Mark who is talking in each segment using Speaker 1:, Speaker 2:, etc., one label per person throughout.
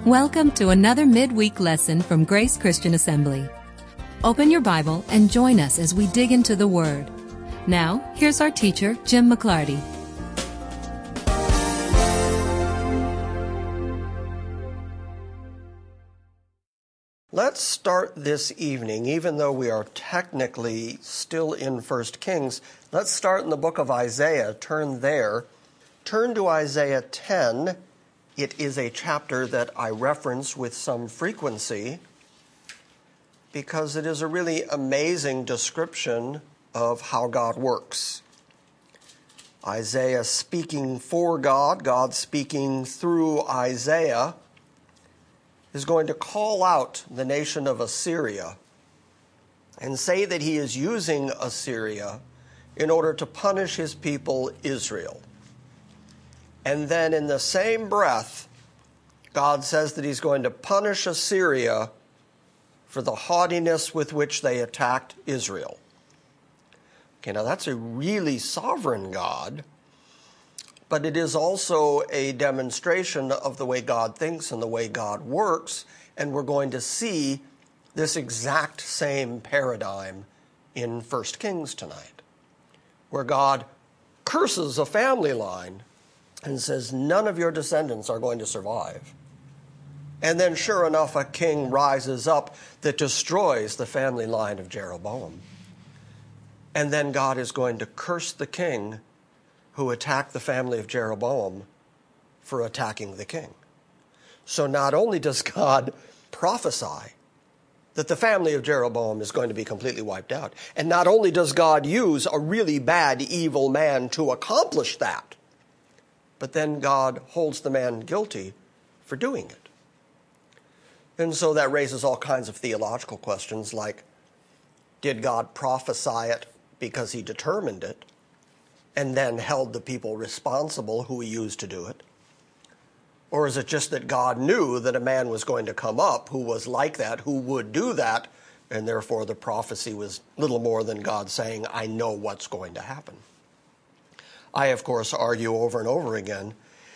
Speaker 1: Welcome to another midweek lesson from Grace Christian Assembly. Open your Bible and join us as we dig into the Word. Now, here's our teacher, Jim McClarty.
Speaker 2: Let's start this evening, even though we are technically still in 1 Kings, let's start in the book of Isaiah. Turn there. Turn to Isaiah 10. It is a chapter that I reference with some frequency because it is a really amazing description of how God works. Isaiah speaking for God, God speaking through Isaiah, is going to call out the nation of Assyria and say that he is using Assyria in order to punish his people Israel. And then in the same breath, God says that he's going to punish Assyria for the haughtiness with which they attacked Israel. Okay, now that's a really sovereign God, but it is also a demonstration of the way God thinks and the way God works, and we're going to see this exact same paradigm in 1 Kings tonight, where God curses a family line and says, none of your descendants are going to survive. And then sure enough, a king rises up that destroys the family line of Jeroboam. And then God is going to curse the king who attacked the family of Jeroboam for attacking the king. So not only does God prophesy that the family of Jeroboam is going to be completely wiped out, and not only does God use a really bad, evil man to accomplish that, but then God holds the man guilty for doing it. And so that raises all kinds of theological questions like, did God prophesy it because he determined it and then held the people responsible who he used to do it? Or is it just that God knew that a man was going to come up who was like that, who would do that, and therefore the prophecy was little more than God saying, I know what's going to happen? I, of course, argue over and over again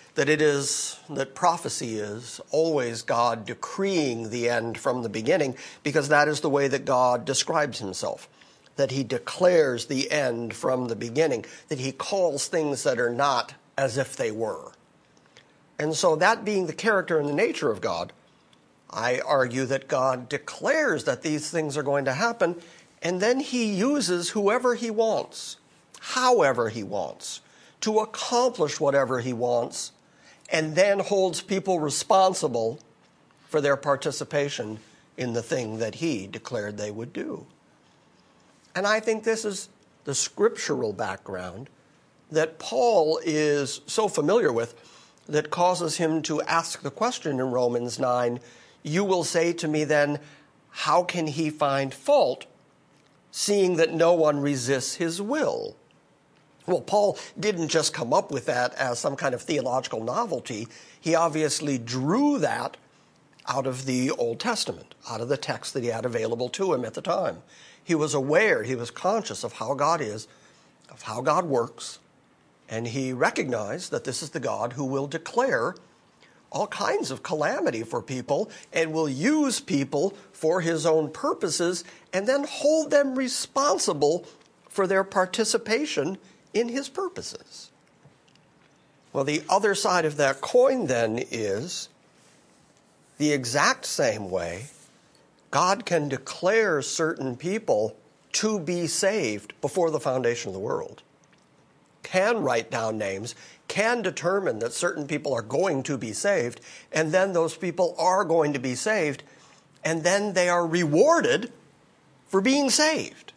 Speaker 2: that prophecy is always God decreeing the end from the beginning, because that is the way that God describes himself, that he declares the end from the beginning, that he calls things that are not as if they were. And so that being the character and the nature of God, I argue that God declares that these things are going to happen, and then he uses whoever he wants, however he wants, to accomplish whatever he wants, and then holds people responsible for their participation in the thing that he declared they would do. And I think this is the scriptural background that Paul is so familiar with that causes him to ask the question in Romans 9, you will say to me then, how can he find fault, seeing that no one resists his will? Well, Paul didn't just come up with that as some kind of theological novelty. He obviously drew that out of the Old Testament, out of the text that he had available to him at the time. He was aware, he was conscious of how God is, of how God works, and he recognized that this is the God who will declare all kinds of calamity for people and will use people for his own purposes and then hold them responsible for their participation in his purposes. Well, the other side of that coin then is the exact same way God can declare certain people to be saved before the foundation of the world, can write down names, can determine that certain people are going to be saved, and then those people are going to be saved, and then they are rewarded for being saved.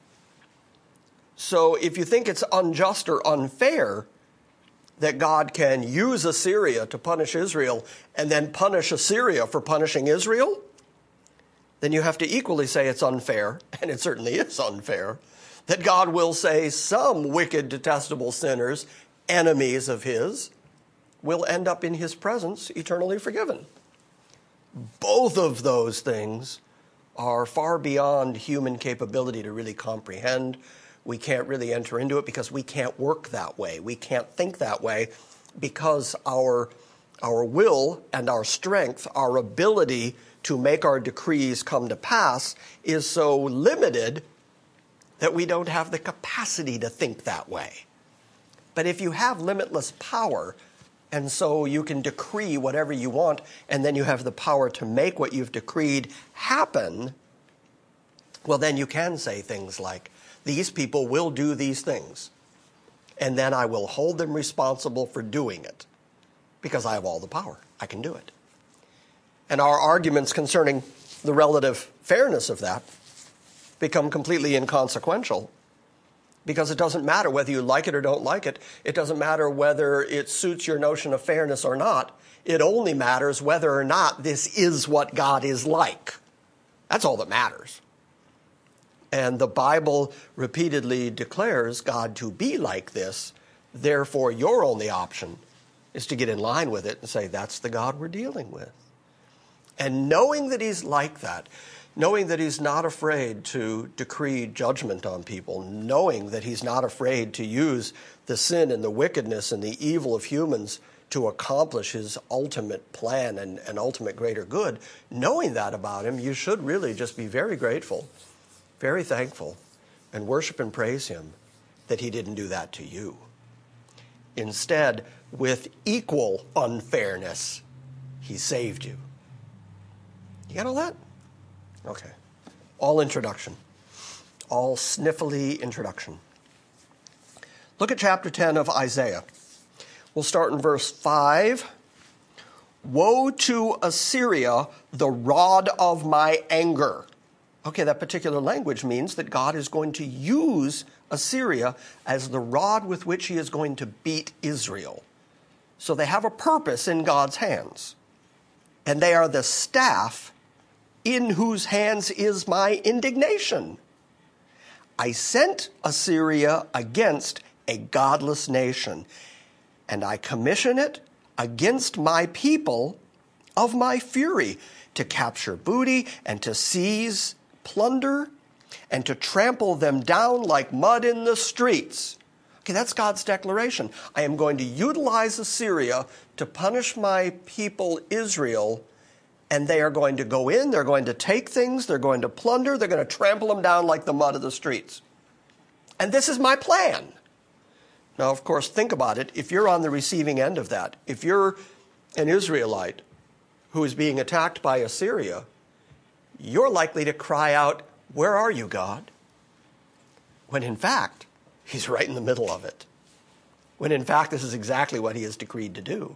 Speaker 2: So if you think it's unjust or unfair that God can use Assyria to punish Israel and then punish Assyria for punishing Israel, then you have to equally say it's unfair, and it certainly is unfair, that God will say some wicked, detestable sinners, enemies of his, will end up in his presence eternally forgiven. Both of those things are far beyond human capability to really comprehend. We can't really enter into it because we can't work that way. We can't think that way because our Our will and our strength, our ability to make our decrees come to pass is so limited that we don't have the capacity to think that way. But if you have limitless power, and so you can decree whatever you want, and then you have the power to make what you've decreed happen, well, then you can say things like, these people will do these things, and then I will hold them responsible for doing it, because I have all the power. I can do it. And our arguments concerning the relative fairness of that become completely inconsequential, because it doesn't matter whether you like it or don't like it. It doesn't matter whether it suits your notion of fairness or not. It only matters whether or not this is what God is like. That's all that matters. And the Bible repeatedly declares God to be like this. Therefore, your only option is to get in line with it and say, that's the God we're dealing with. And knowing that he's like that, knowing that he's not afraid to decree judgment on people, knowing that he's not afraid to use the sin and the wickedness and the evil of humans to accomplish his ultimate plan and ultimate greater good, knowing that about him, you should really just be very grateful, very thankful, and worship and praise him that he didn't do that to you. Instead, with equal unfairness, he saved you. You got all that? Okay. All introduction. All sniffly introduction. Look at chapter 10 of Isaiah. We'll start in verse 5. Woe to Assyria, the rod of my anger. Okay, that particular language means that God is going to use Assyria as the rod with which he is going to beat Israel. So they have a purpose in God's hands. And they are the staff in whose hands is my indignation. I sent Assyria against a godless nation, and I commission it against my people of my fury, to capture booty and to seize plunder and to trample them down like mud in the streets. Okay, that's God's declaration. I am going to utilize Assyria to punish my people Israel, and they are going to go in, they're going to take things, they're going to plunder, they're going to trample them down like the mud of the streets. And this is my plan. Now, of course, think about it. If you're on the receiving end of that, if you're an Israelite who is being attacked by Assyria, you're likely to cry out, "Where are you, God?" When in fact, he's right in the middle of it. When in fact, this is exactly what he has decreed to do.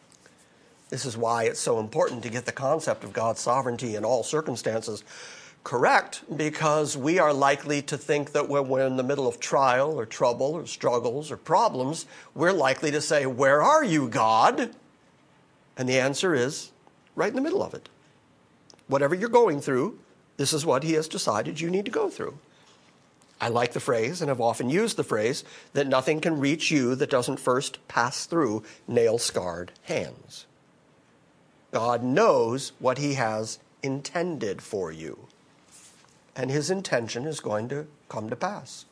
Speaker 2: This is why it's so important to get the concept of God's sovereignty in all circumstances correct, because we are likely to think that when we're in the middle of trial or trouble or struggles or problems, we're likely to say, "Where are you, God?" And the answer is right in the middle of it. Whatever you're going through, this is what he has decided you need to go through. I like the phrase, and have often used the phrase, that nothing can reach you that doesn't first pass through nail-scarred hands. God knows what he has intended for you, and his intention is going to come to pass.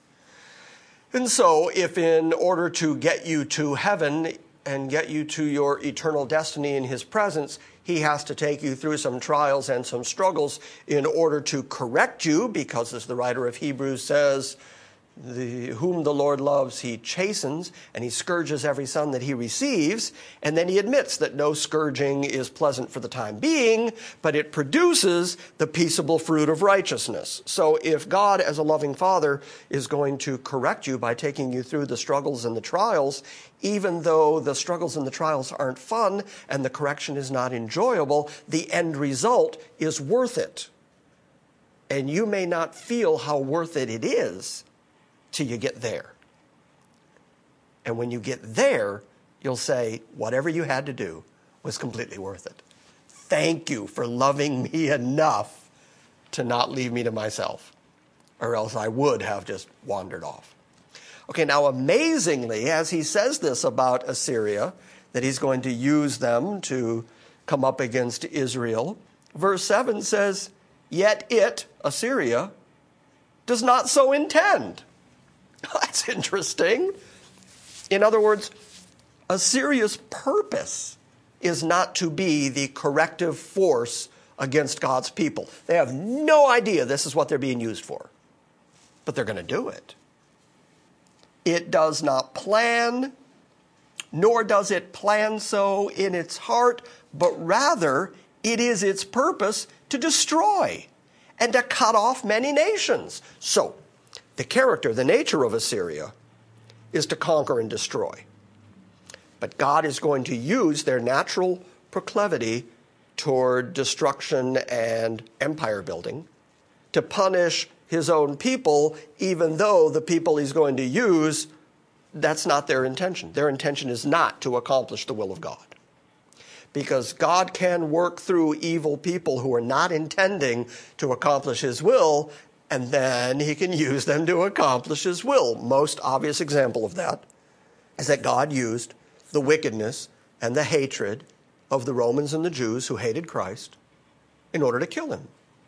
Speaker 2: And so, if in order to get you to heaven and get you to your eternal destiny in his presence, he has to take you through some trials and some struggles in order to correct you, because as the writer of Hebrews says, whom the Lord loves, he chastens, and he scourges every son that he receives. And then he admits that no scourging is pleasant for the time being, but it produces the peaceable fruit of righteousness. So if God, as a loving father, is going to correct you by taking you through the struggles and the trials, even though the struggles and the trials aren't fun and the correction is not enjoyable, the end result is worth it. And you may not feel how worth it is till you get there. And when you get there, you'll say, whatever you had to do was completely worth it. Thank you for loving me enough to not leave me to myself, or else I would have just wandered off. Okay, now amazingly, as he says this about Assyria, that he's going to use them to come up against Israel, verse 7 says, yet it, Assyria, does not so intend. That's interesting. In other words, Assyria's purpose is not to be the corrective force against God's people. They have no idea this is what they're being used for, but they're going to do it. It does not plan, nor does it plan so in its heart, but rather it is its purpose to destroy and to cut off many nations. So, the character, the nature of Assyria is to conquer and destroy. But God is going to use their natural proclivity toward destruction and empire building to punish his own people, even though the people he's going to use, that's not their intention. Their intention is not to accomplish the will of God. Because God can work through evil people who are not intending to accomplish his will, and then he can use them to accomplish his will. Most obvious example of that is that God used the wickedness and the hatred of the Romans and the Jews who hated Christ in order to kill him.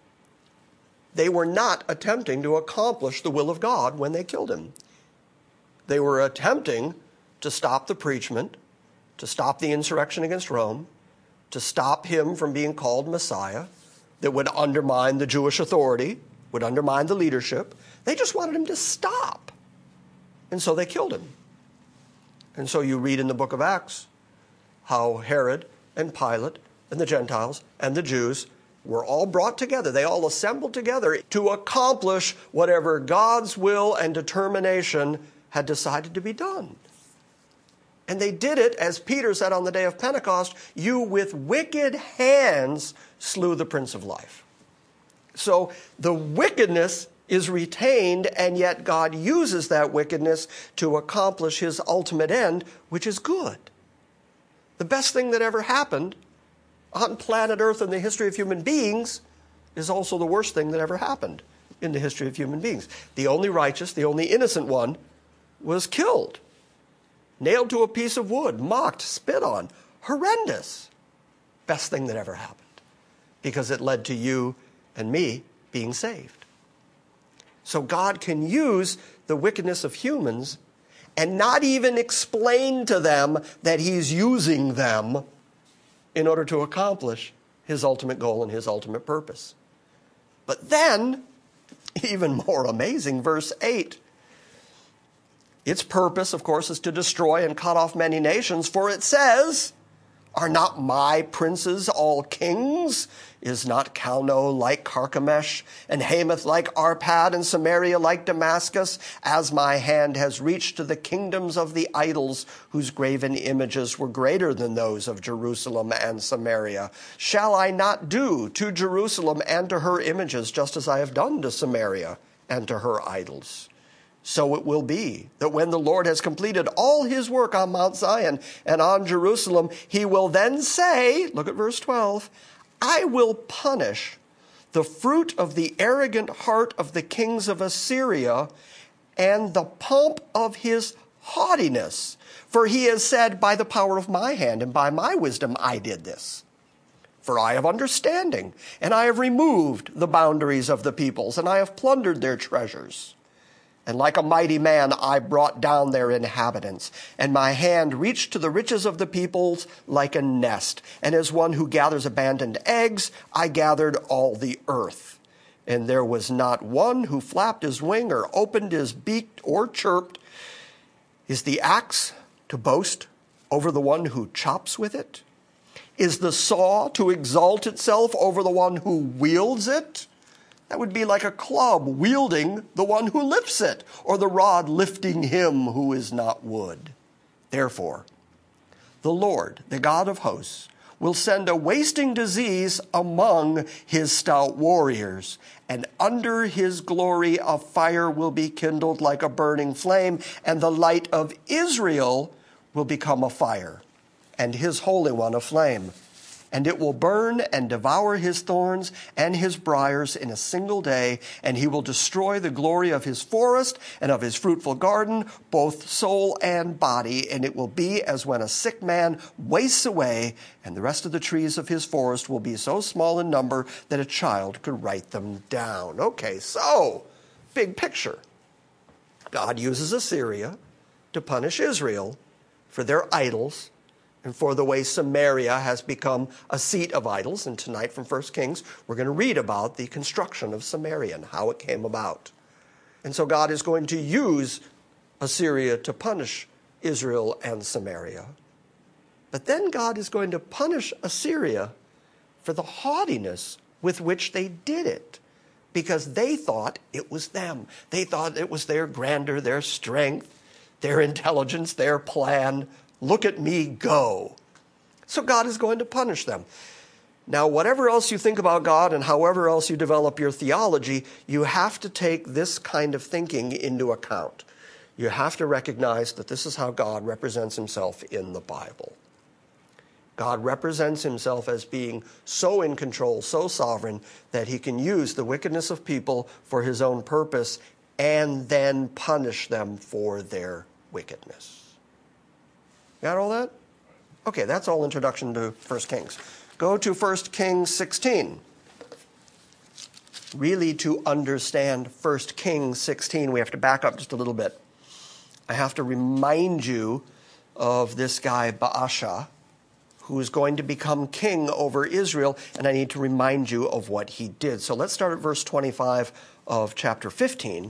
Speaker 2: They were not attempting to accomplish the will of God when they killed him. They were attempting to stop the preachment, to stop the insurrection against Rome, to stop him from being called Messiah, that would undermine the Jewish authority, would undermine the leadership. They just wanted him to stop. And so they killed him. And so you read in the book of Acts how Herod and Pilate and the Gentiles and the Jews were all brought together. They all assembled together to accomplish whatever God's will and determination had decided to be done. And they did it, as Peter said on the day of Pentecost, you with wicked hands slew the Prince of Life. So the wickedness is retained, and yet God uses that wickedness to accomplish his ultimate end, which is good. The best thing that ever happened on planet Earth in the history of human beings is also the worst thing that ever happened in the history of human beings. The only righteous, the only innocent one was killed, nailed to a piece of wood, mocked, spit on. Horrendous. Best thing that ever happened, because it led to you and me being saved. So God can use the wickedness of humans and not even explain to them that he's using them in order to accomplish his ultimate goal and his ultimate purpose. But then, even more amazing, verse 8. Its purpose, of course, is to destroy and cut off many nations, for it says, are not my princes all kings? Is not Calno like Carchemish, and Hamath like Arpad, and Samaria like Damascus? As my hand has reached to the kingdoms of the idols, whose graven images were greater than those of Jerusalem and Samaria. Shall I not do to Jerusalem and to her images, just as I have done to Samaria and to her idols? So it will be that when the Lord has completed all his work on Mount Zion and on Jerusalem, he will then say, look at verse 12, I will punish the fruit of the arrogant heart of the kings of Assyria and the pomp of his haughtiness. For he has said, by the power of my hand and by my wisdom I did this. For I have understanding, and I have removed the boundaries of the peoples, and I have plundered their treasures. And like a mighty man, I brought down their inhabitants, and my hand reached to the riches of the peoples like a nest. And as one who gathers abandoned eggs, I gathered all the earth. And there was not one who flapped his wing or opened his beak or chirped. Is the axe to boast over the one who chops with it? Is the saw to exalt itself over the one who wields it? That would be like a club wielding the one who lifts it, or the rod lifting him who is not wood. Therefore, the Lord, the God of hosts, will send a wasting disease among his stout warriors, and under his glory a fire will be kindled like a burning flame, and the light of Israel will become a fire, and his Holy One a flame. And it will burn and devour his thorns and his briars in a single day, and he will destroy the glory of his forest and of his fruitful garden, both soul and body. And it will be as when a sick man wastes away, and the rest of the trees of his forest will be so small in number that a child could write them down. Okay, so, big picture. God uses Assyria to punish Israel for their idols and for the way Samaria has become a seat of idols. And tonight from 1 Kings, we're going to read about the construction of Samaria and how it came about. And so God is going to use Assyria to punish Israel and Samaria. But then God is going to punish Assyria for the haughtiness with which they did it, because they thought it was them. They thought it was their grandeur, their strength, their intelligence, their plan. Look at me go. So God is going to punish them. Now, whatever else you think about God and however else you develop your theology, you have to take this kind of thinking into account. You have to recognize that this is how God represents himself in the Bible. God represents himself as being so in control, so sovereign, that he can use the wickedness of people for his own purpose and then punish them for their wickedness. Got all that? Okay, that's all introduction to 1 Kings. Go to 1 Kings 16. Really, to understand 1 Kings 16, we have to back up just a little bit. I have to remind you of this guy, Baasha, who is going to become king over Israel, and I need to remind you of what he did. So let's start at verse 25 of chapter 15.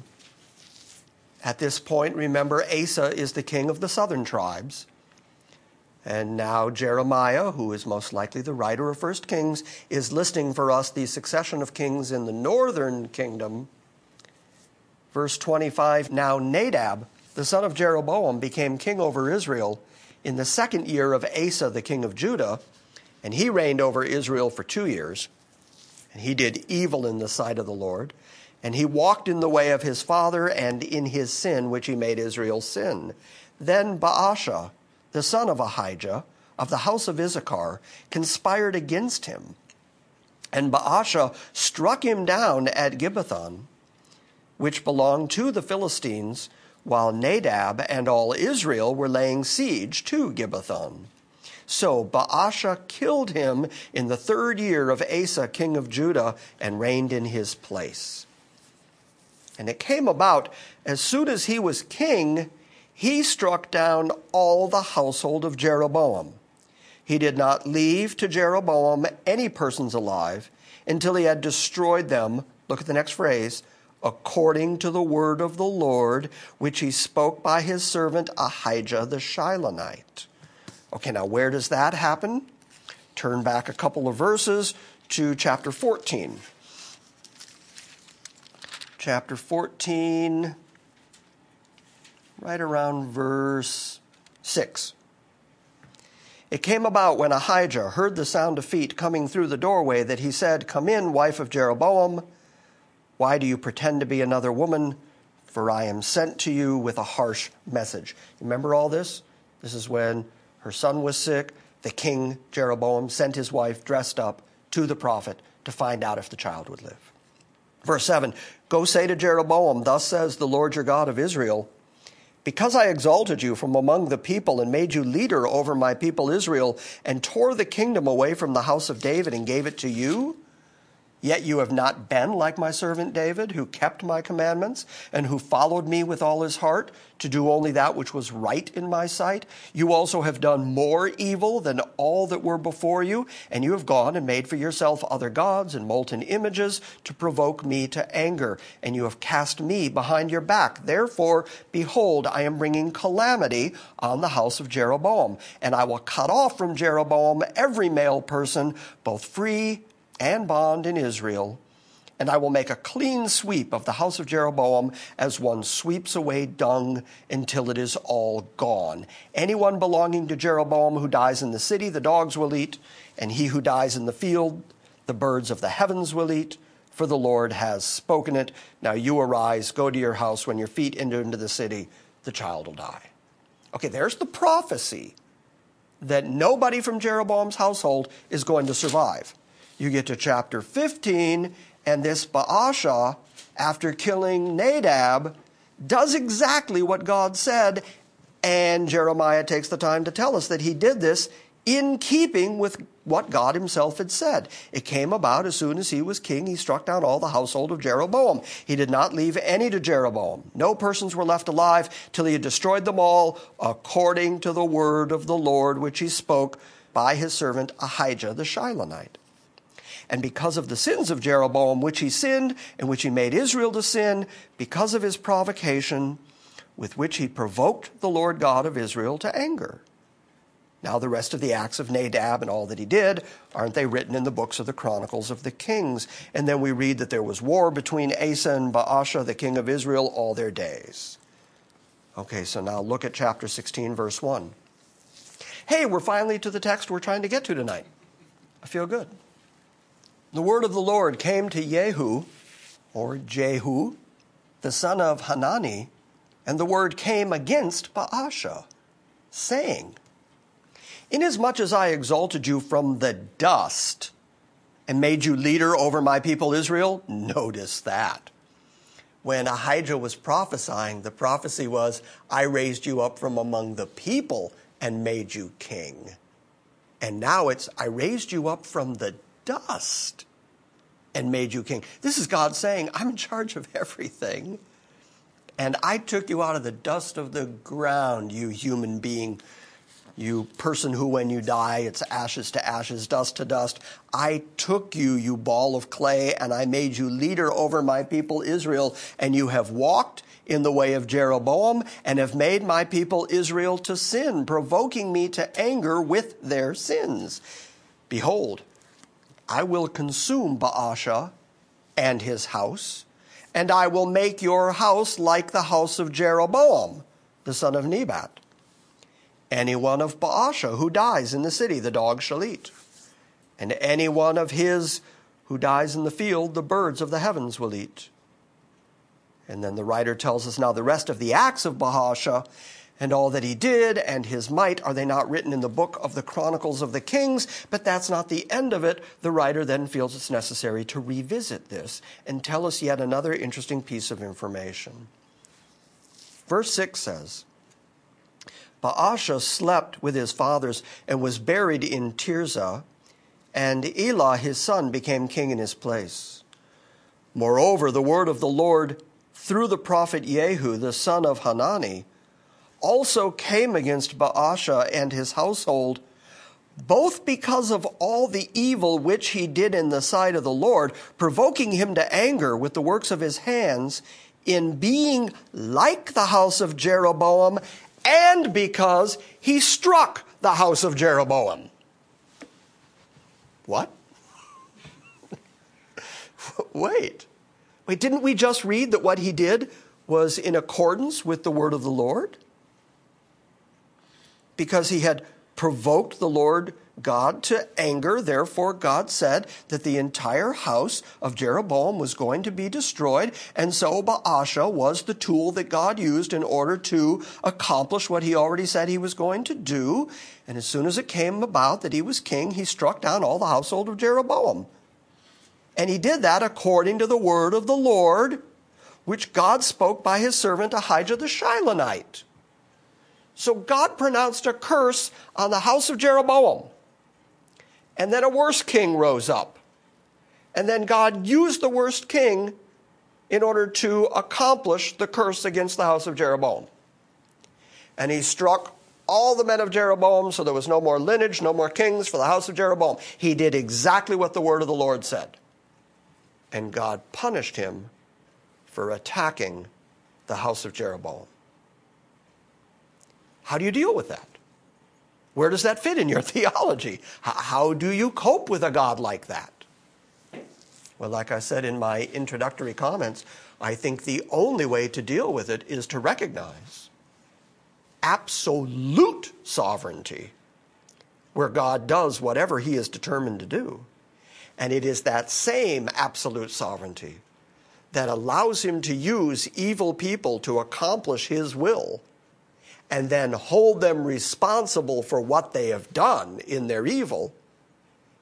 Speaker 2: At this point, remember, Asa is the king of the southern tribes. And now Jeremiah, who is most likely the writer of 1 Kings, is listing for us the succession of kings in the northern kingdom. Verse 25, now Nadab, the son of Jeroboam, became king over Israel in the second year of Asa, the king of Judah, and he reigned over Israel for 2 years. And he did evil in the sight of the Lord, and he walked in the way of his father and in his sin, which he made Israel sin. Then Baasha, the son of Ahijah, of the house of Issachar, conspired against him. And Baasha struck him down at Gibbethon, which belonged to the Philistines, while Nadab and all Israel were laying siege to Gibbethon. So Baasha killed him in the 3rd year of Asa, king of Judah, and reigned in his place. And it came about, as soon as he was king, he struck down all the household of Jeroboam. He did not leave to Jeroboam any persons alive until he had destroyed them, look at the next phrase, according to the word of the Lord, which he spoke by his servant Ahijah the Shilonite. Okay, now where does that happen? Turn back a couple of verses to chapter 14. Chapter 14, right around verse 6. It came about when Ahijah heard the sound of feet coming through the doorway that he said, "Come in, wife of Jeroboam. Why do you pretend to be another woman? For I am sent to you with a harsh message." Remember all this? This is when her son was sick. The king, Jeroboam, sent his wife dressed up to the prophet to find out if the child would live. Verse 7, "Go say to Jeroboam, thus says the Lord your God of Israel, because I exalted you from among the people and made you leader over my people Israel and tore the kingdom away from the house of David and gave it to you, yet you have not been like my servant David, who kept my commandments and who followed me with all his heart to do only that which was right in my sight. You also have done more evil than all that were before you, and you have gone and made for yourself other gods and molten images to provoke me to anger, and you have cast me behind your back. Therefore, behold, I am bringing calamity on the house of Jeroboam, and I will cut off from Jeroboam every male person, both free and bond in Israel, and I will make a clean sweep of the house of Jeroboam as one sweeps away dung until it is all gone. Anyone belonging to Jeroboam who dies in the city, the dogs will eat, and he who dies in the field, the birds of the heavens will eat, for the Lord has spoken it. Now you arise, go to your house. When your feet enter into the city, the child will die." Okay, there's the prophecy that nobody from Jeroboam's household is going to survive. You get to chapter 15, and this Baasha, after killing Nadab, does exactly what God said, and Jeremiah takes the time to tell us that he did this in keeping with what God himself had said. It came about as soon as he was king, he struck down all the household of Jeroboam. He did not leave any to Jeroboam. No persons were left alive till he had destroyed them all, according to the word of the Lord, which he spoke by his servant Ahijah the Shilonite. And because of the sins of Jeroboam, which he sinned, and which he made Israel to sin, because of his provocation, with which he provoked the Lord God of Israel to anger. Now the rest of the acts of Nadab and all that he did, aren't they written in the books of the Chronicles of the Kings? And then we read that there was war between Asa and Baasha, the king of Israel, all their days. Okay, so now look at chapter 16, verse 1. Hey, we're finally to the text we're trying to get to tonight. I feel good. The word of the Lord came to Jehu, or Jehu, the son of Hanani, and the word came against Baasha, saying, Inasmuch as I exalted you from the dust and made you leader over my people Israel, notice that. When Ahijah was prophesying, the prophecy was, I raised you up from among the people and made you king. And now it's, I raised you up from the dust and made you king. This is God saying, I'm in charge of everything. And I took you out of the dust of the ground, you human being, you person who when you die, it's ashes to ashes, dust to dust. I took you, you ball of clay, and I made you leader over my people Israel. And you have walked in the way of Jeroboam and have made my people Israel to sin, provoking me to anger with their sins. Behold, I will consume Baasha and his house, and I will make your house like the house of Jeroboam, the son of Nebat. Any one of Baasha who dies in the city, the dog shall eat. And any one of his who dies in the field, the birds of the heavens will eat. And then the writer tells us, now the rest of the acts of Baasha and all that he did and his might, are they not written in the book of the Chronicles of the Kings? But that's not the end of it. The writer then feels it's necessary to revisit this and tell us yet another interesting piece of information. Verse 6 says, Baasha slept with his fathers and was buried in Tirzah, and Elah his son became king in his place. Moreover, the word of the Lord through the prophet Jehu, the son of Hanani, also came against Baasha and his household, both because of all the evil which he did in the sight of the Lord, provoking him to anger with the works of his hands, in being like the house of Jeroboam, and because he struck the house of Jeroboam. What? Wait, didn't we just read that what he did was in accordance with the word of the Lord? Because he had provoked the Lord God to anger, therefore God said that the entire house of Jeroboam was going to be destroyed, and so Baasha was the tool that God used in order to accomplish what he already said he was going to do. And as soon as it came about that he was king, he struck down all the household of Jeroboam. And he did that according to the word of the Lord, which God spoke by his servant Ahijah the Shilonite. So God pronounced a curse on the house of Jeroboam. And then a worse king rose up. And then God used the worst king in order to accomplish the curse against the house of Jeroboam. And he struck all the men of Jeroboam, so there was no more lineage, no more kings for the house of Jeroboam. He did exactly what the word of the Lord said. And God punished him for attacking the house of Jeroboam. How do you deal with that? Where does that fit in your theology? How do you cope with a God like that? Well, like I said in my introductory comments, I think the only way to deal with it is to recognize absolute sovereignty, where God does whatever he is determined to do. And it is that same absolute sovereignty that allows him to use evil people to accomplish his will, and then hold them responsible for what they have done in their evil,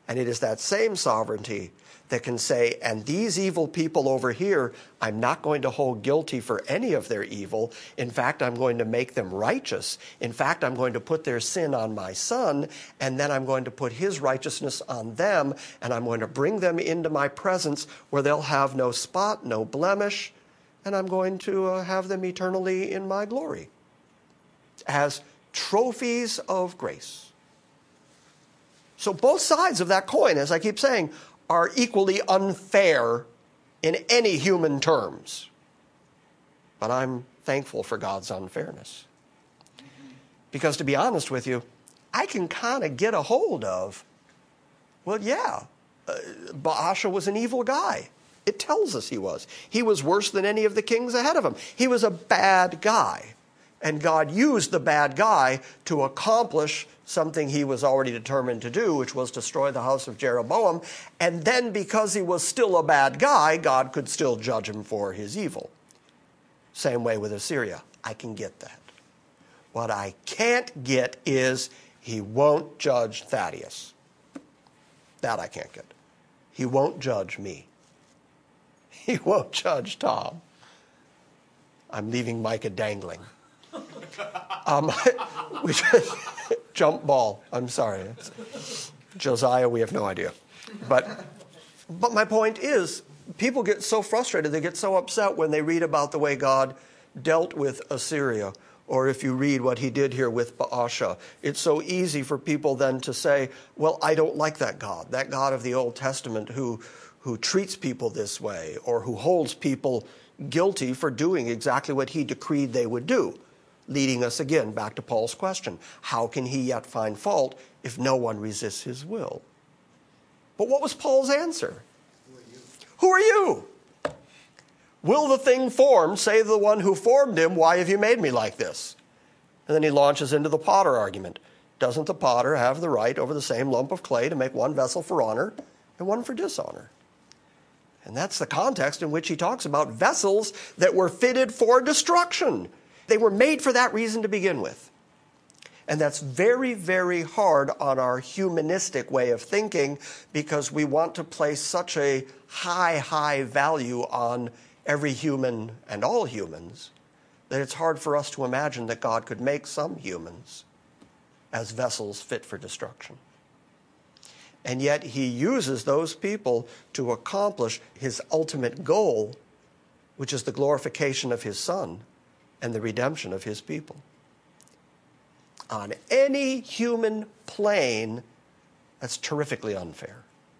Speaker 2: And it is that same sovereignty that can say, and these evil people over here, I'm not going to hold guilty for any of their evil. In fact, I'm going to make them righteous. In fact, I'm going to put their sin on my son, and then I'm going to put his righteousness on them, and I'm going to bring them into my presence where they'll have no spot, no blemish, and I'm going to have them eternally in my glory as trophies of grace. So both sides of that coin, as I keep saying, are equally unfair in any human terms. But I'm thankful for God's unfairness. Because to be honest with you, I can kind of get a hold of, Baasha was an evil guy. It tells us he was. He was worse than any of the kings ahead of him. He was a bad guy. And God used the bad guy to accomplish something he was already determined to do, which was destroy the house of Jeroboam. And then because he was still a bad guy, God could still judge him for his evil. Same way with Assyria. I can get that. What I can't get is he won't judge Thaddeus. That I can't get. He won't judge me. He won't judge Tom. I'm leaving Micah dangling. Jump ball. I'm sorry. Josiah, we have no idea. But my point is, people get so frustrated, they get so upset when they read about the way God dealt with Assyria, or if you read what he did here with Baasha. It's so easy for people then to say, well, I don't like that God of the Old Testament who treats people this way, or who holds people guilty for doing exactly what he decreed they would do. Leading us again back to Paul's question. How can he yet find fault if no one resists his will? But what was Paul's answer? Who are you? Will the thing formed say to the one who formed him, why have you made me like this? And then he launches into the potter argument. Doesn't the potter have the right over the same lump of clay to make one vessel for honor and one for dishonor? And that's the context in which he talks about vessels that were fitted for destruction. They were made for that reason to begin with. And that's very, very hard on our humanistic way of thinking, because we want to place such a high value on every human and all humans that it's hard for us to imagine that God could make some humans as vessels fit for destruction. And yet he uses those people to accomplish his ultimate goal, which is the glorification of his Son and the redemption of his people. On any human plane, that's terrifically unfair.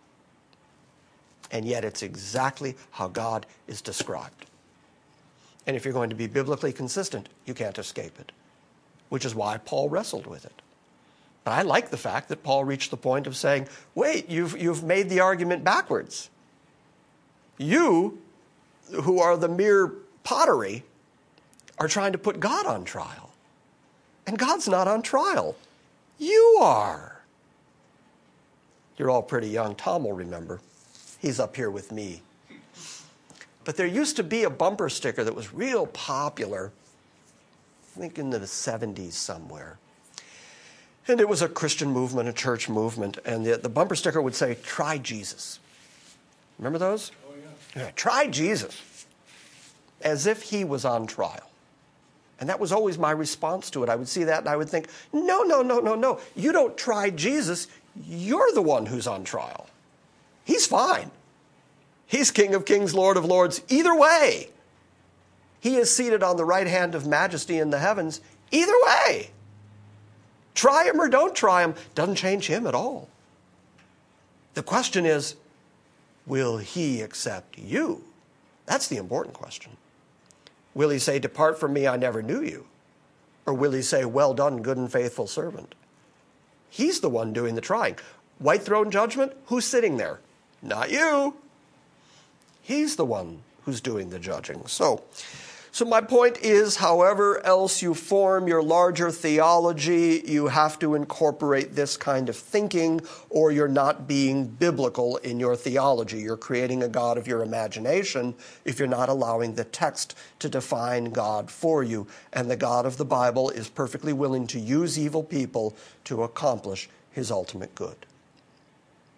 Speaker 2: And yet it's exactly how God is described. And if you're going to be biblically consistent, you can't escape it, which is why Paul wrestled with it. But I like the fact that Paul reached the point of saying, wait, you've made the argument backwards. You, who are the mere pottery, are trying to put God on trial. And God's not on trial. You are. You're all pretty young. Tom will remember. He's up here with me. But there used to be a bumper sticker that was real popular, I think in the 70s somewhere. And it was a Christian movement, a church movement. And the bumper sticker would say, try Jesus. Remember those? Oh, yeah. Try Jesus. As if he was on trial. And that was always my response to it. I would see that and I would think, no. You don't try Jesus. You're the one who's on trial. He's fine. He's King of Kings, Lord of Lords. Either way. He is seated on the right hand of majesty in the heavens. Either way. Try him or don't try him doesn't change him at all. The question is, will he accept you? That's the important question. Will he say, depart from me, I never knew you? Or will he say, well done, good and faithful servant? He's the one doing the trying. White throne judgment, who's sitting there? Not you. He's the one who's doing the judging. So my point is, however else you form your larger theology, you have to incorporate this kind of thinking, or you're not being biblical in your theology. You're creating a God of your imagination if you're not allowing the text to define God for you. And the God of the Bible is perfectly willing to use evil people to accomplish his ultimate good.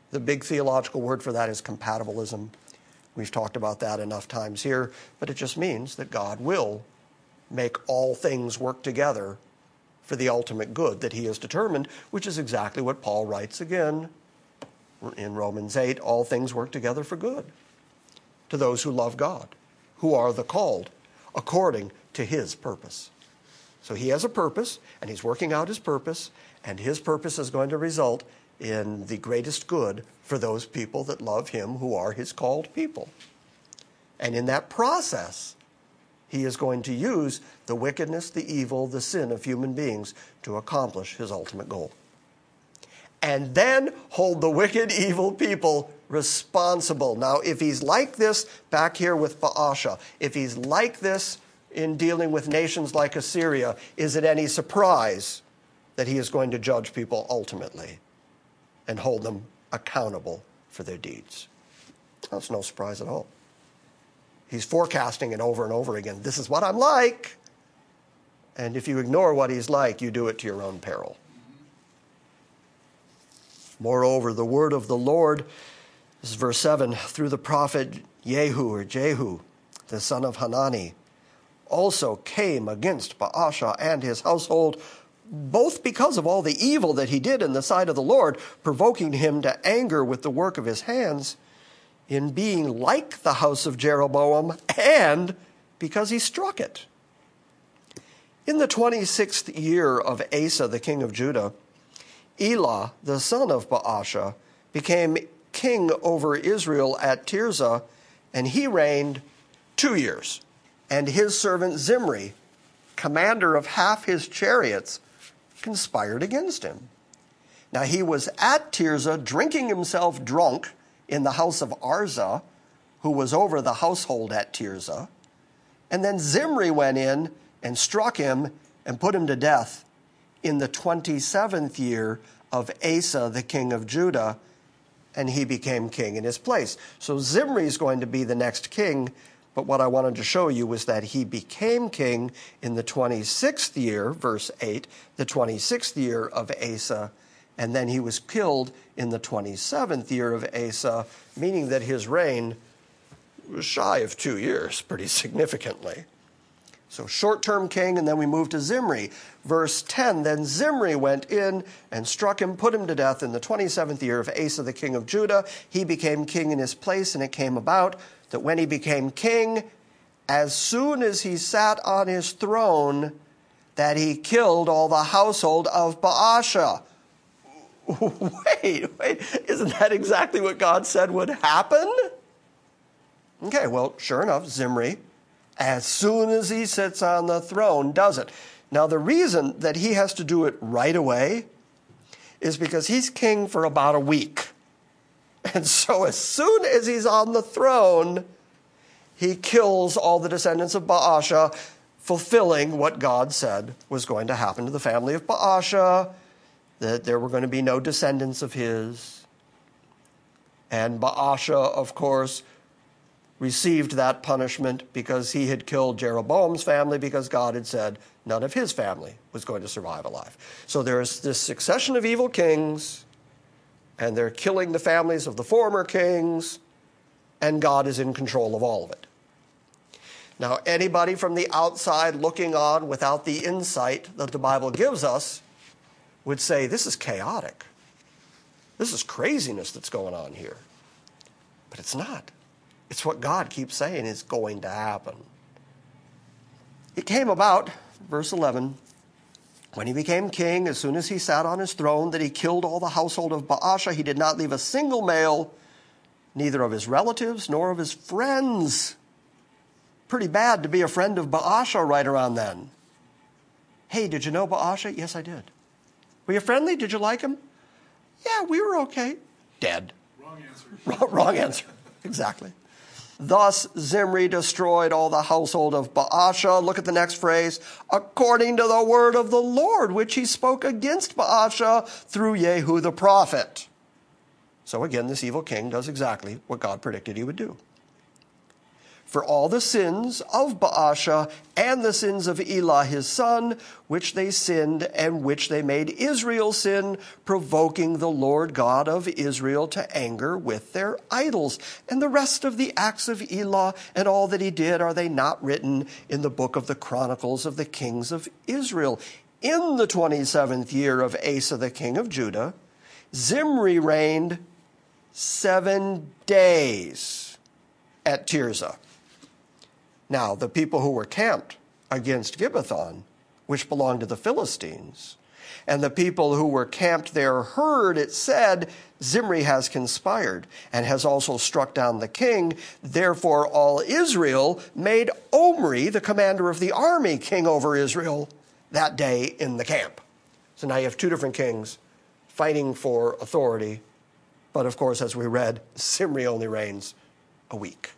Speaker 2: The big theological word for that is compatibilism. We've talked about that enough times here, but it just means that God will make all things work together for the ultimate good that he has determined, which is exactly what Paul writes again in Romans 8, all things work together for good to those who love God, who are the called according to his purpose. So he has a purpose, and he's working out his purpose, and his purpose is going to result in the greatest good for those people that love him, who are his called people. And in that process, he is going to use the wickedness, the evil, the sin of human beings to accomplish his ultimate goal. And then hold the wicked, evil people responsible. Now, if he's like this back here with Baasha, if he's like this in dealing with nations like Assyria, is it any surprise that he is going to judge people ultimately and hold them accountable for their deeds? That's no surprise at all. He's forecasting it over and over again. This is what I'm like. And if you ignore what he's like, you do it to your own peril. Moreover, the word of the Lord, this is verse 7, through the prophet Jehu, the son of Hanani, also came against Baasha and his household, both because of all the evil that he did in the sight of the Lord, provoking him to anger with the work of his hands, in being like the house of Jeroboam, and because he struck it. In the 26th year of Asa, the king of Judah, Elah, the son of Baasha, became king over Israel at Tirzah, and he reigned 2 years. And his servant Zimri, commander of half his chariots, conspired against him. Now he was at Tirzah, drinking himself drunk in the house of Arza, who was over the household at Tirzah. And then Zimri went in and struck him and put him to death in the 27th year of Asa, the king of Judah, and he became king in his place. So Zimri is going to be the next king, but what I wanted to show you was that he became king in the 26th year, verse 8, the 26th year of Asa, and then he was killed in the 27th year of Asa, meaning that his reign was shy of 2 years, pretty significantly. So short-term king, and then we move to Zimri. Verse 10, then Zimri went in and struck him, put him to death in the 27th year of Asa, the king of Judah. He became king in his place, and it came about that when he became king, as soon as he sat on his throne, that he killed all the household of Baasha. Wait, isn't that exactly what God said would happen? Okay, well, sure enough, Zimri, as soon as he sits on the throne, does it. Now, the reason that he has to do it right away is because he's king for about a week. And so as soon as he's on the throne, he kills all the descendants of Baasha, fulfilling what God said was going to happen to the family of Baasha, that there were going to be no descendants of his. And Baasha, of course, received that punishment because he had killed Jeroboam's family, because God had said none of his family was going to survive alive. So there's this succession of evil kings, and they're killing the families of the former kings, and God is in control of all of it. Now, anybody from the outside looking on without the insight that the Bible gives us would say, this is chaotic. This is craziness that's going on here. But it's not. It's what God keeps saying is going to happen. It came about, verse 11, when he became king, as soon as he sat on his throne, that he killed all the household of Baasha. He did not leave a single male, neither of his relatives nor of his friends. Pretty bad to be a friend of Baasha right around then. Hey, did you know Baasha? Yes, I did. Were you friendly? Did you like him? Yeah, we were okay. Dead.
Speaker 3: Wrong answer.
Speaker 2: Wrong answer. Exactly. Thus Zimri destroyed all the household of Baasha. Look at the next phrase. According to the word of the Lord, which he spoke against Baasha through Jehu the prophet. So again, this evil king does exactly what God predicted he would do. for all the sins of Baasha and the sins of Elah his son, which they sinned and which they made Israel sin, provoking the Lord God of Israel to anger with their idols. And the rest of the acts of Elah and all that he did, are they not written in the book of the Chronicles of the kings of Israel? In the 27th year of Asa the king of Judah, Zimri reigned 7 days at Tirzah. Now, the people who were camped against Gibbethon, which belonged to the Philistines, and the people who were camped there heard it said, Zimri has conspired and has also struck down the king. Therefore, all Israel made Omri, the commander of the army, king over Israel that day in the camp. So now you have two different kings fighting for authority. But of course, as we read, Zimri only reigns a week.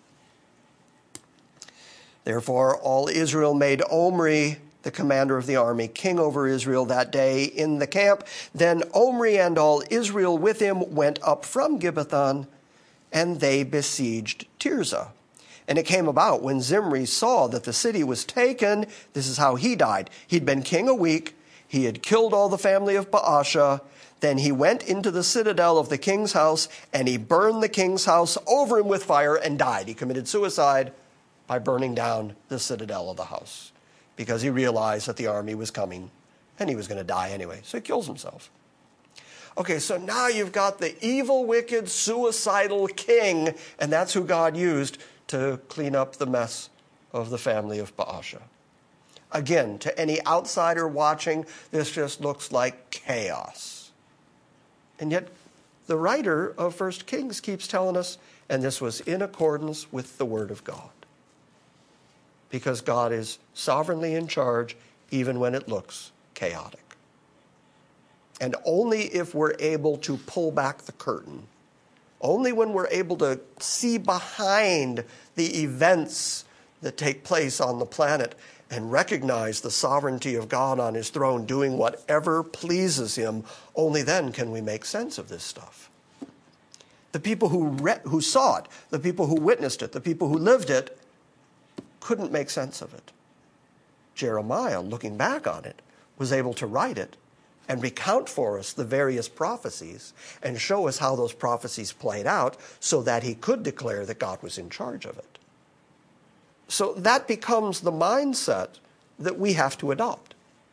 Speaker 2: Therefore, all Israel made Omri, the commander of the army, king over Israel that day in the camp. Then Omri and all Israel with him went up from Gibbethon, and they besieged Tirzah. And it came about when Zimri saw that the city was taken, this is how he died. He'd been king a week. He had killed all the family of Baasha. Then he went into the citadel of the king's house, and he burned the king's house over him with fire and died. He committed suicide by burning down the citadel of the house because he realized that the army was coming and he was going to die anyway. So he kills himself. Okay, so now you've got the evil, wicked, suicidal king, and that's who God used to clean up the mess of the family of Baasha. Again, to any outsider watching, this just looks like chaos. And yet, the writer of 1 Kings keeps telling us, and this was in accordance with the Word of God. Because God is sovereignly in charge, even when it looks chaotic. And only if we're able to pull back the curtain, only when we're able to see behind the events that take place on the planet and recognize the sovereignty of God on his throne doing whatever pleases him, only then can we make sense of this stuff. The people who saw it, the people who witnessed it, the people who lived it, couldn't make sense of it. Jeremiah, looking back on it, was able to write it and recount for us the various prophecies and show us how those prophecies played out so that he could declare that God was in charge of it. So that becomes the mindset that we have to adopt.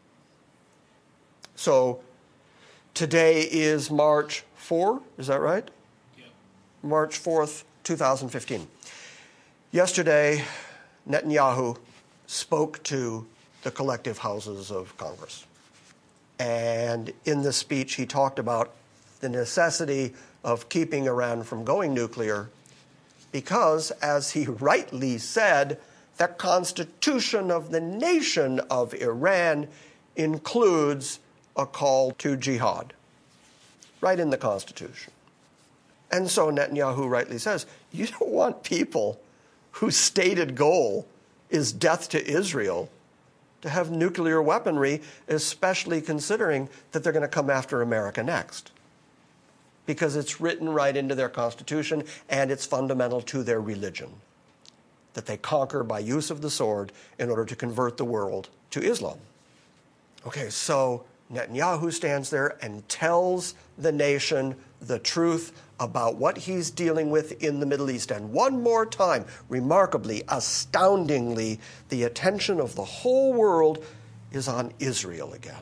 Speaker 2: So today is March 4, is that right? Yeah. March 4th, 2015. Yesterday, Netanyahu spoke to the collective houses of Congress. And in this speech, he talked about the necessity of keeping Iran from going nuclear because, as he rightly said, the Constitution of the nation of Iran includes a call to jihad, right in the Constitution. And so Netanyahu rightly says, you don't want people whose stated goal is death to Israel to have nuclear weaponry, especially considering that they're going to come after America next. Because it's written right into their Constitution and it's fundamental to their religion, that they conquer by use of the sword in order to convert the world to Islam. Okay, so Netanyahu stands there and tells the nation the truth about what he's dealing with in the Middle East. And one more time, remarkably, astoundingly, the attention of the whole world is on Israel again.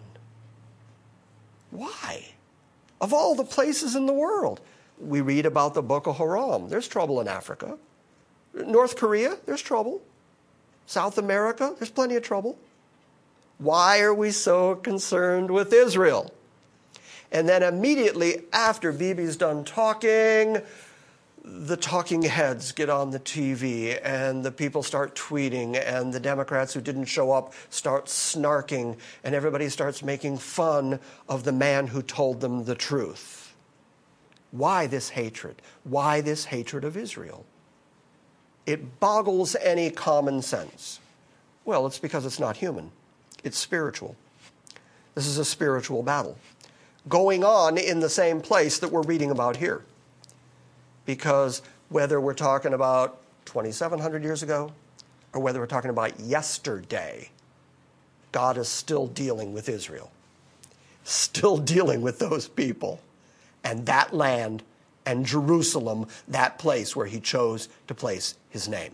Speaker 2: Why? Of all the places in the world. We read about the Boko Haram. There's trouble in Africa. North Korea, there's trouble. South America, there's plenty of trouble. Why are we so concerned with Israel? And then immediately after Bibi's done talking, the talking heads get on the TV and the people start tweeting and the Democrats who didn't show up start snarking and everybody starts making fun of the man who told them the truth. Why this hatred? Why this hatred of Israel? It boggles any common sense. Well, it's because it's not human. It's spiritual. This is a spiritual battle going on in the same place that we're reading about here. Because whether we're talking about 2,700 years ago, or whether we're talking about yesterday, God is still dealing with Israel, still dealing with those people, and that land, and Jerusalem, that place where he chose to place his name.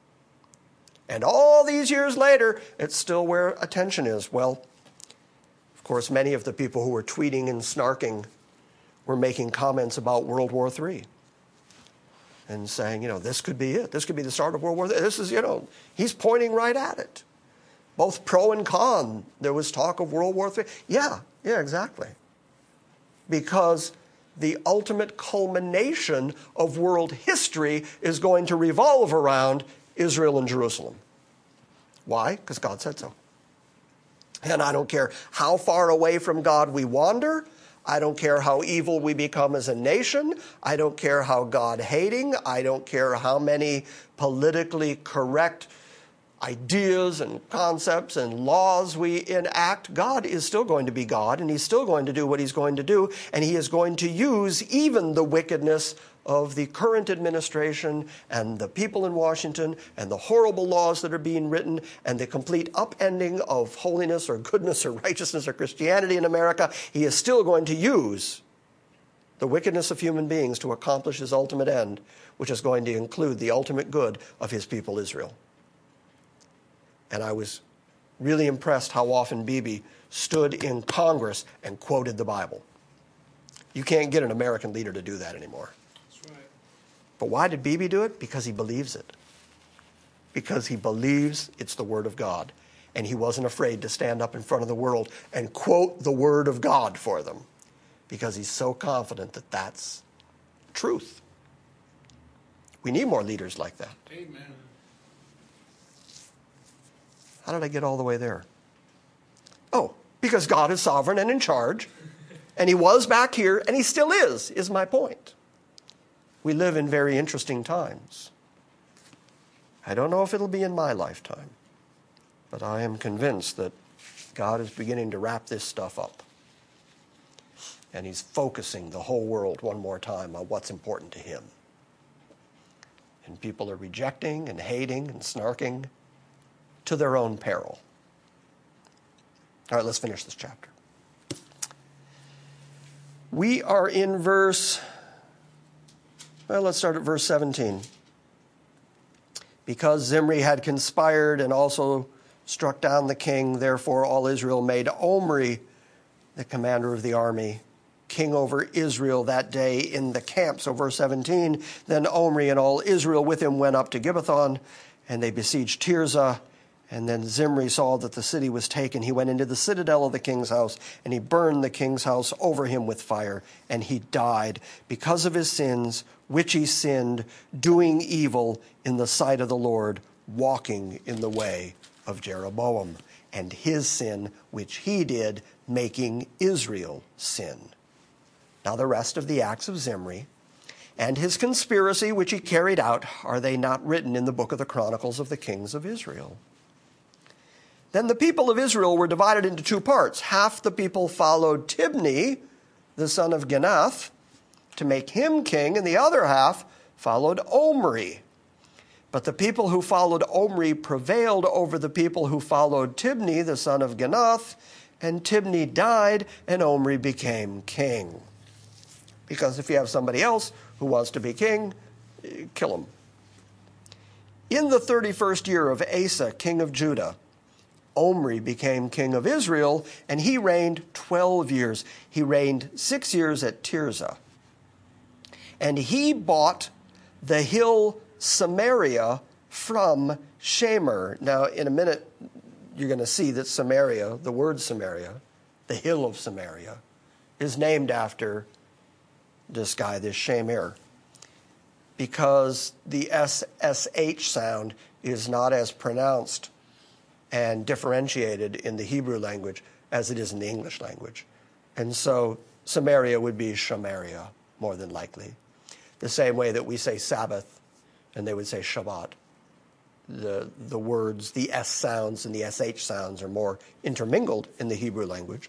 Speaker 2: And all these years later, it's still where attention is. Well, of course, many of the people who were tweeting and snarking were making comments about World War III and saying, this could be it. This could be the start of World War III. This is, he's pointing right at it. Both pro and con, there was talk of World War III. Yeah, exactly. Because the ultimate culmination of world history is going to revolve around Israel and Jerusalem. Why? Because God said so. And I don't care how far away from God we wander. I don't care how evil we become as a nation. I don't care how God-hating. I don't care how many politically correct ideas and concepts and laws we enact. God is still going to be God, and he's still going to do what he's going to do, and he is going to use even the wickedness of the current administration and the people in Washington and the horrible laws that are being written and the complete upending of holiness or goodness or righteousness or Christianity in America. He is still going to use the wickedness of human beings to accomplish his ultimate end, which is going to include the ultimate good of his people Israel. And I was really impressed how often Bibi stood in Congress and quoted the Bible. You can't get an American leader to do that anymore. That's right. But why did Bibi do it? Because he believes it. Because he believes it's the Word of God. And he wasn't afraid to stand up in front of the world and quote the Word of God for them. Because he's so confident that that's truth. We need more leaders like that.
Speaker 3: Amen.
Speaker 2: How did I get all the way there? Oh, because God is sovereign and in charge. And he was back here, and he still is my point. We live in very interesting times. I don't know if it'll be in my lifetime, but I am convinced that God is beginning to wrap this stuff up. And he's focusing the whole world one more time on what's important to him. And people are rejecting and hating and snarking to their own peril. All right, let's finish this chapter. We are in let's start at verse 17. Because Zimri had conspired and also struck down the king, therefore all Israel made Omri, the commander of the army, king over Israel that day in the camp. So verse 17, then Omri and all Israel with him went up to Gibbethon, and they besieged Tirzah. And then Zimri saw that the city was taken. He went into the citadel of the king's house, and he burned the king's house over him with fire, and he died because of his sins, which he sinned, doing evil in the sight of the Lord, walking in the way of Jeroboam, and his sin, which he did, making Israel sin. Now the rest of the acts of Zimri and his conspiracy, which he carried out, are they not written in the book of the Chronicles of the kings of Israel? Then the people of Israel were divided into two parts. Half the people followed Tibni, the son of Ginath, to make him king, and the other half followed Omri. But the people who followed Omri prevailed over the people who followed Tibni, the son of Ginath, and Tibni died, and Omri became king. Because if you have somebody else who wants to be king, kill him. In the 31st year of Asa, king of Judah, Omri became king of Israel, and he reigned 12 years. He reigned 6 years at Tirzah. And he bought the hill Samaria from Shemer. Now, in a minute, you're going to see that Samaria, the word Samaria, the hill of Samaria, is named after this guy, this Shemer, because the SSH sound is not as pronounced and differentiated in the Hebrew language as it is in the English language. And so Samaria would be Shamaria, more than likely. The same way that we say Sabbath and they would say Shabbat. The words, the S sounds and the SH sounds are more intermingled in the Hebrew language.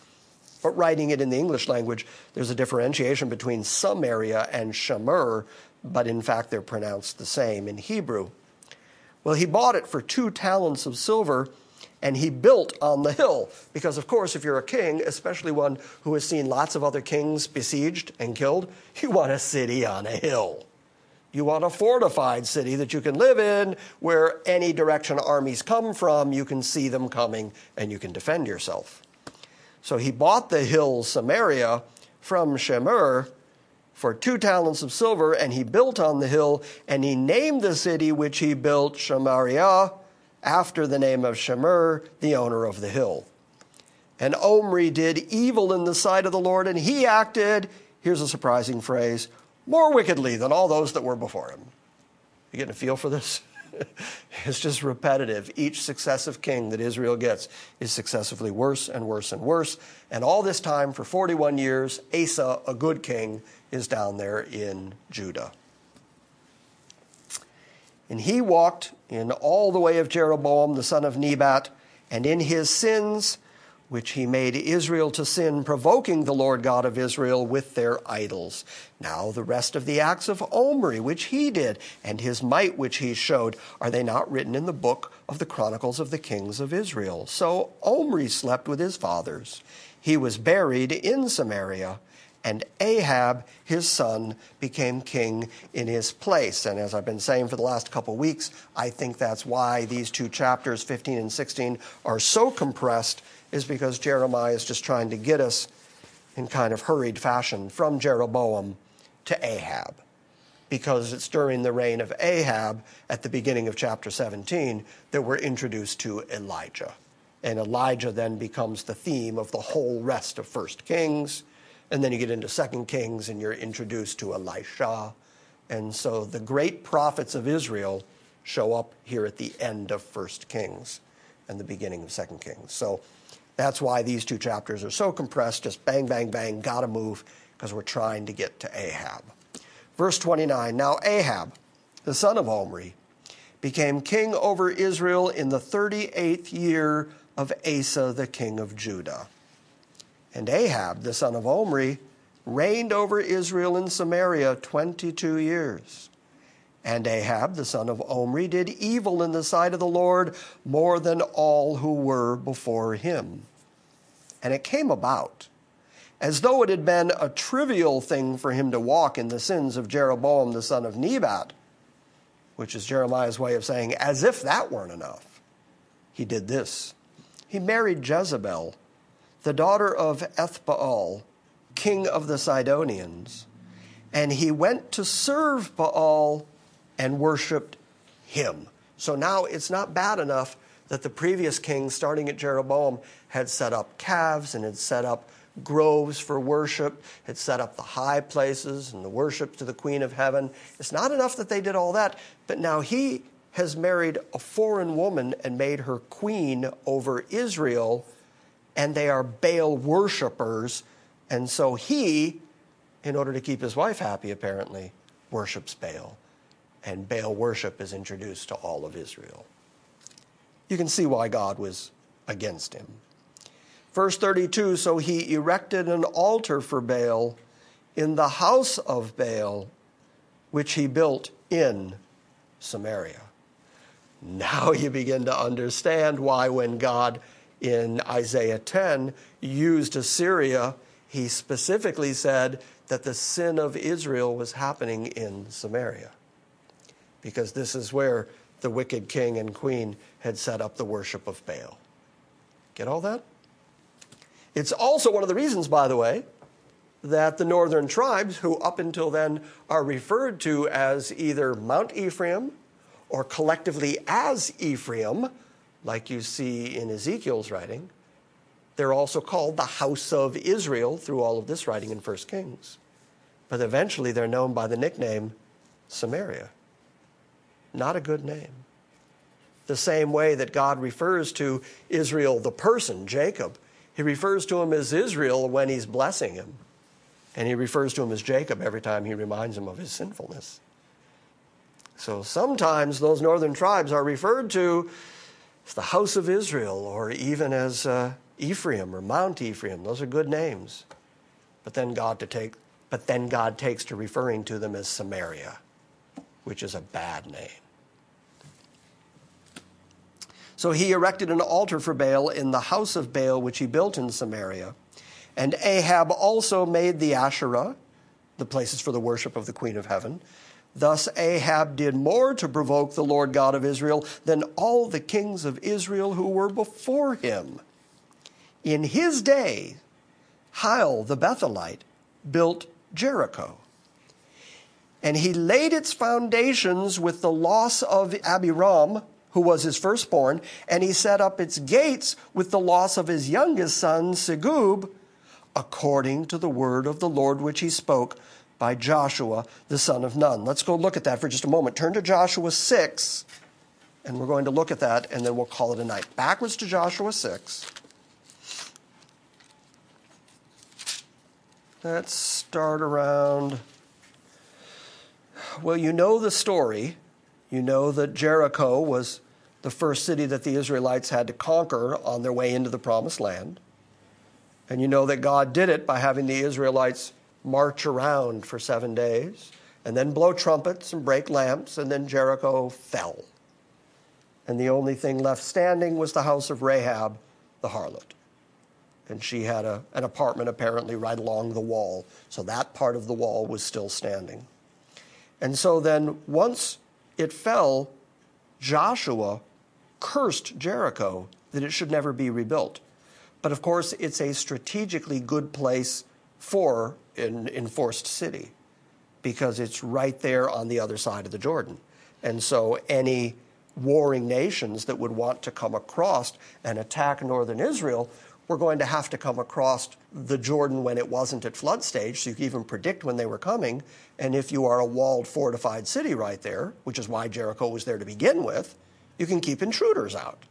Speaker 2: But writing it in the English language, there's a differentiation between Samaria and Shamer, but in fact they're pronounced the same in Hebrew. Well, he bought it for 2 talents of silver, and he built on the hill. Because, of course, if you're a king, especially one who has seen lots of other kings besieged and killed, you want a city on a hill. You want a fortified city that you can live in, where any direction armies come from, you can see them coming and you can defend yourself. So he bought the hill Samaria from Shemer for 2 talents of silver, and he built on the hill, and he named the city which he built Shamariah, after the name of Shemer, the owner of the hill. And Omri did evil in the sight of the Lord, and he acted, here's a surprising phrase, more wickedly than all those that were before him. You getting a feel for this? It's just repetitive. Each successive king that Israel gets is successively worse and worse and worse. And all this time, for 41 years, Asa, a good king, is down there in Judah. And he walked in all the way of Jeroboam, the son of Nebat, and in his sins, which he made Israel to sin, provoking the Lord God of Israel with their idols. Now the rest of the acts of Omri, which he did, and his might which he showed, are they not written in the book of the Chronicles of the Kings of Israel? So Omri slept with his fathers. He was buried in Samaria, and Ahab, his son, became king in his place. And as I've been saying for the last couple of weeks, I think that's why these 2 chapters, 15 and 16, are so compressed, is because Jeremiah is just trying to get us in kind of hurried fashion from Jeroboam to Ahab. Because it's during the reign of Ahab, at the beginning of chapter 17, that we're introduced to Elijah. And Elijah then becomes the theme of the whole rest of 1 Kings. And then you get into 2 Kings and you're introduced to Elisha. And so the great prophets of Israel show up here at the end of 1 Kings and the beginning of 2 Kings. So that's why these 2 chapters are so compressed, just bang, bang, bang, gotta move, because we're trying to get to Ahab. Verse 29, now Ahab, the son of Omri, became king over Israel in the 38th year of Asa, the king of Judah. And Ahab, the son of Omri, reigned over Israel in Samaria 22 years. And Ahab, the son of Omri, did evil in the sight of the Lord more than all who were before him. And it came about, as though it had been a trivial thing for him to walk in the sins of Jeroboam, the son of Nebat, which is Jeremiah's way of saying, as if that weren't enough. He did this. He married Jezebel, the daughter of Ethbaal, king of the Sidonians, and he went to serve Baal and worshipped him. So now it's not bad enough that the previous king, starting at Jeroboam, had set up calves and had set up groves for worship, had set up the high places and the worship to the Queen of Heaven. It's not enough that they did all that, but now he has married a foreign woman and made her queen over Israel, and they are Baal worshipers. And so he, in order to keep his wife happy, apparently, worships Baal. And Baal worship is introduced to all of Israel. You can see why God was against him. Verse 32, so he erected an altar for Baal in the house of Baal, which he built in Samaria. Now you begin to understand why when God in Isaiah 10 used Assyria, he specifically said that the sin of Israel was happening in Samaria. Because this is where the wicked king and queen had set up the worship of Baal. Get all that? It's also one of the reasons, by the way, that the northern tribes, who up until then are referred to as either Mount Ephraim or collectively as Ephraim, like you see in Ezekiel's writing, they're also called the house of Israel through all of this writing in 1 Kings. But eventually they're known by the nickname Samaria. Not a good name. The same way that God refers to Israel, the person, Jacob, he refers to him as Israel when he's blessing him. And he refers to him as Jacob every time he reminds him of his sinfulness. So sometimes those northern tribes are referred to as the house of Israel, or even as Ephraim or Mount Ephraim. Those are good names. But then God takes to referring to them as Samaria. which is a bad name. So he erected an altar for Baal in the house of Baal, which he built in Samaria. And Ahab also made the Asherah, the places for the worship of the Queen of Heaven. Thus Ahab did more to provoke the Lord God of Israel than all the kings of Israel who were before him. In his day, Hiel the Bethelite built Jericho. And he laid its foundations with the loss of Abiram, who was his firstborn, and he set up its gates with the loss of his youngest son, Segub, according to the word of the Lord which he spoke by Joshua, the son of Nun. Let's go look at that for just a moment. Turn to Joshua 6, and we're going to look at that, and then we'll call it a night. Backwards to Joshua 6. Let's start around, well, you know the story. You know that Jericho was the first city that the Israelites had to conquer on their way into the Promised Land. And you know that God did it by having the Israelites march around for 7 days and then blow trumpets and break lamps, and then Jericho fell. And the only thing left standing was the house of Rahab, the harlot. And she had an apartment apparently right along the wall. So that part of the wall was still standing. And so then once it fell, Joshua cursed Jericho that it should never be rebuilt. But of course, it's a strategically good place for an enforced city because it's right there on the other side of the Jordan. And so any warring nations that would want to come across and attack northern Israel were going to have to come across the Jordan when it wasn't at flood stage, so you could even predict when they were coming. And if you are a walled, fortified city right there, which is why Jericho was there to begin with, you can keep intruders out.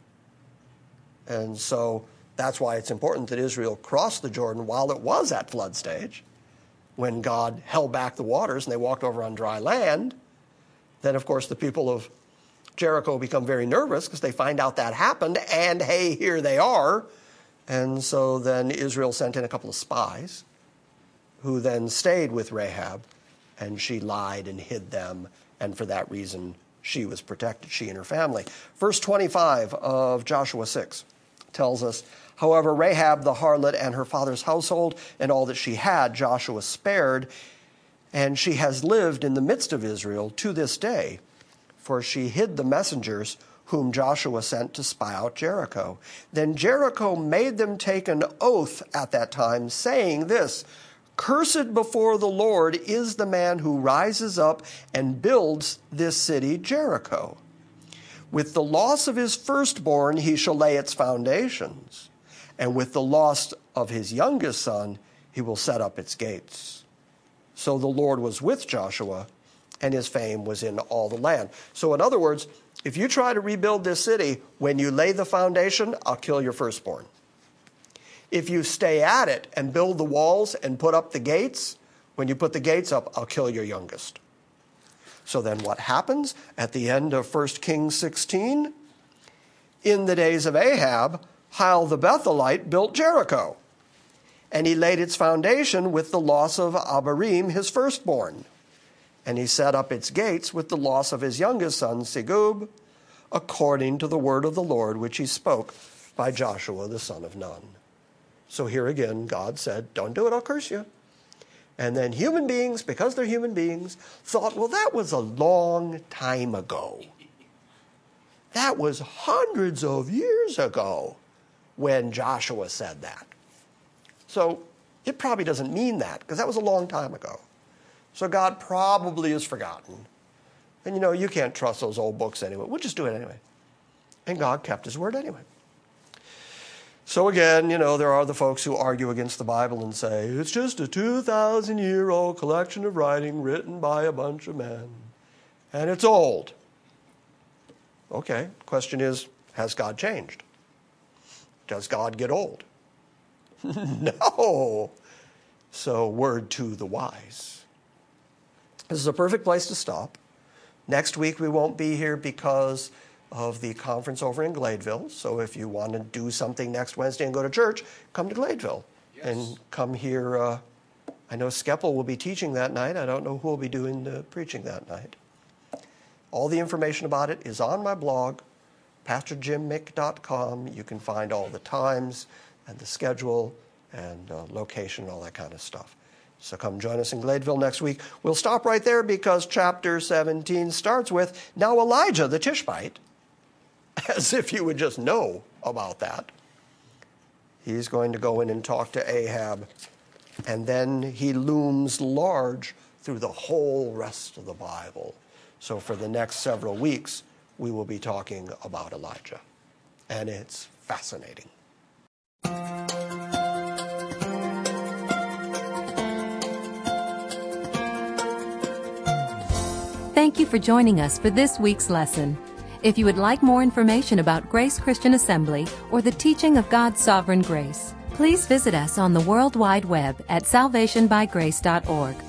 Speaker 2: And so that's why it's important that Israel crossed the Jordan while it was at flood stage. When God held back the waters and they walked over on dry land, then, of course, the people of Jericho become very nervous because they find out that happened, and hey, here they are. And so then Israel sent in a couple of spies who then stayed with Rahab, and she lied and hid them, and for that reason she was protected, she and her family. Verse 25 of Joshua 6 tells us, however, Rahab the harlot and her father's household and all that she had, Joshua spared, and she has lived in the midst of Israel to this day, for she hid the messengers whom Joshua sent to spy out Jericho. Then Jericho made them take an oath at that time, saying this, cursed before the Lord is the man who rises up and builds this city Jericho. With the loss of his firstborn he shall lay its foundations, and with the loss of his youngest son he will set up its gates. So the Lord was with Joshua, and his fame was in all the land. So in other words, if you try to rebuild this city, when you lay the foundation, I'll kill your firstborn. If you stay at it and build the walls and put up the gates, when you put the gates up, I'll kill your youngest. So then what happens at the end of 1 Kings 16? In the days of Ahab, Hiel the Bethelite built Jericho, and he laid its foundation with the loss of Abiram, his firstborn. And he set up its gates with the loss of his youngest son, Segub, according to the word of the Lord, which he spoke by Joshua, the son of Nun. So here again, God said, don't do it, I'll curse you. And then human beings, because they're human beings, thought, well, that was a long time ago. That was hundreds of years ago when Joshua said that. So it probably doesn't mean that, because that was a long time ago. So God probably has forgotten. And you know, you can't trust those old books anyway. We'll just do it anyway. And God kept his word anyway. So again, you know, there are the folks who argue against the Bible and say, it's just a 2,000-year-old collection of writing written by a bunch of men. And it's old. Okay, question is, has God changed? Does God get old? No. So word to the wise. This is a perfect place to stop. Next week we won't be here because of the conference over in Gladeville. So if you want to do something next Wednesday and go to church, come to Gladeville. Yes. And come here. I know Skeppel will be teaching that night. I don't know who will be doing the preaching that night. All the information about it is on my blog, pastorjimmick.com. You can find all the times and the schedule and location and all that kind of stuff. So come join us in Gladeville next week. We'll stop right there because chapter 17 starts with, now Elijah the Tishbite, as if you would just know about that. He's going to go in and talk to Ahab, and then he looms large through the whole rest of the Bible. So for the next several weeks, we will be talking about Elijah, and it's fascinating.
Speaker 1: Thank you for joining us for this week's lesson. If you would like more information about Grace Christian Assembly or the teaching of God's sovereign grace, please visit us on the World Wide Web at salvationbygrace.org.